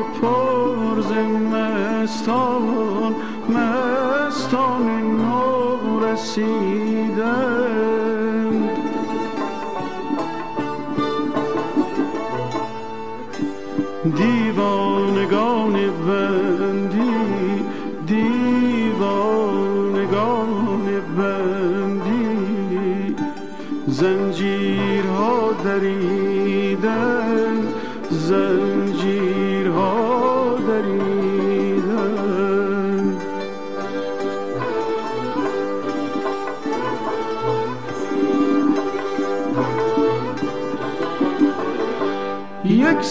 پر ز مستان نو رسیدند. دیوانگان بندی زنجیرها دریدن یک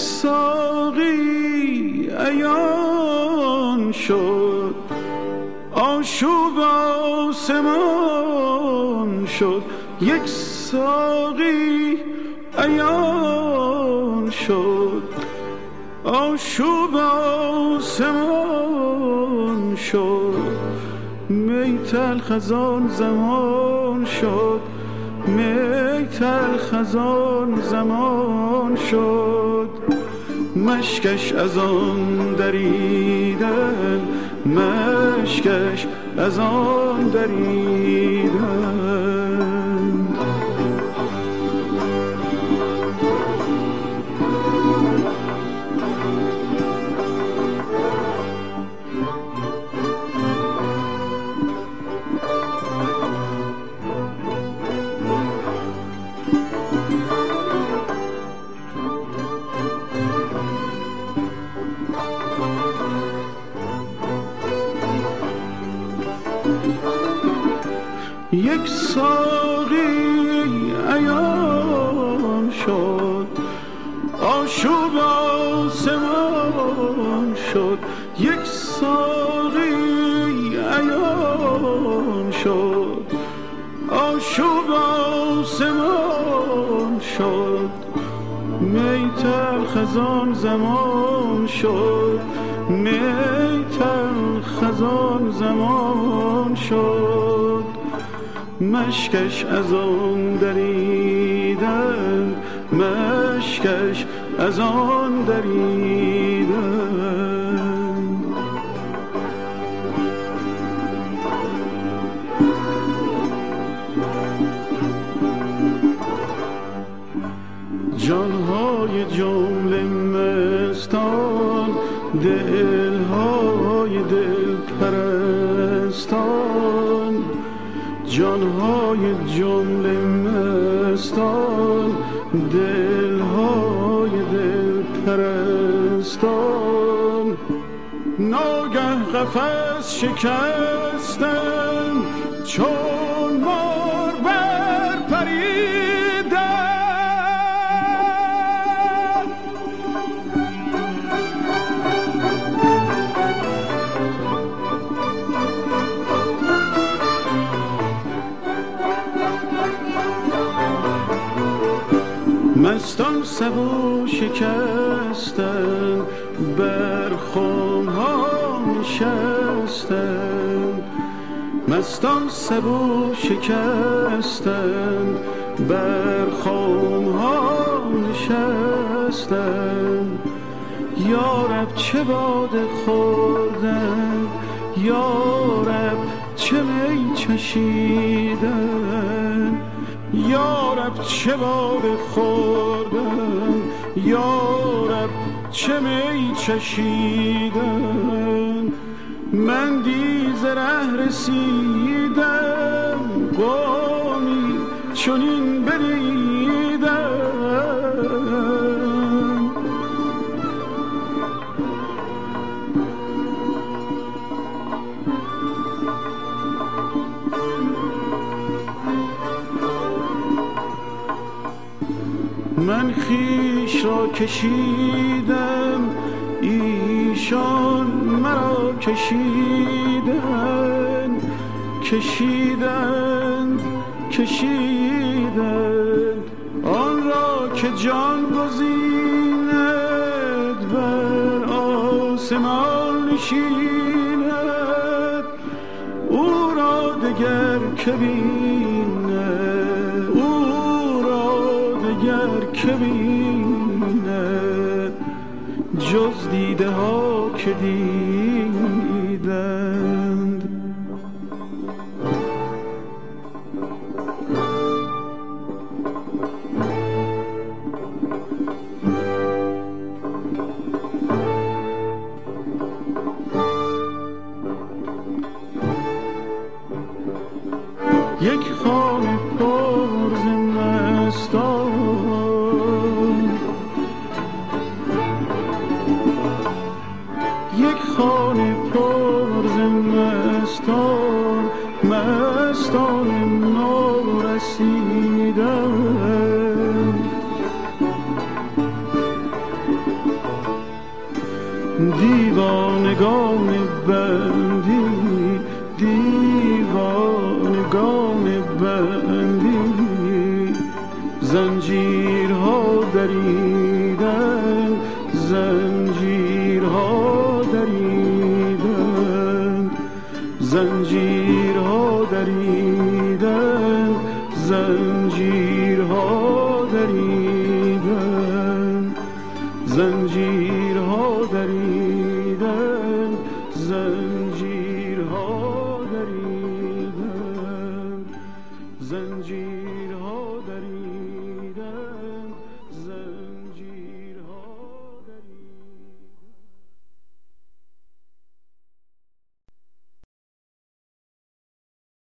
ساقی عیان شد، آشوب آسمان شد. یک ساقی عیان شد، آشوب آسمان شد. می تلخ از آن زمان شد، می تلخ از آن زمان شد. مشکش از آن دریدن، مشکش از آن دریدن. یک ساقی عیان شد، آشوب آسمان شد. یک ساقی عیان شد، آشوب آسمان شد. می تلخ از آن زمان شد، می تلخ از آن زمان شد. مشکش از آن دریدن، مشکش از آن دریدن. جانهای جمله مستان، دلهای دل پرستان. جانهای جمله مستان، دلهای دل پرستان. ناگه قفس شکستن، چون مار برپریدن. مستان سبو شکستند، بر خمها نشستند. مستان سبو شکستند، بر خمها نشستند. یارب چه باده خوردند، یارب چه می چشیدند. یارب چه باده خوردن، یارب چه می چشیدن. من دیز ره رسیدم، قومی چنین بدیدم. من خویش را کشیدم، ایشان مرا کشیدند. کشیدند آن را که جان گزیند، بر آسمان نشیند. او را دگر که بیند، او را دگر که بیند. جز دیده ها که دیدند. یک خانه پر ز مستان، یک خانه پر ز مستان، مستان نو رسیدند. دیوانگان بندی، دیوانگان بندی، زنجیرها دریدند، زنجیرها دریدند، زنجیرها دریدند، زنجیرها دریدند، زنجیرها دریدند، زنجیرها دریدند، زنجیر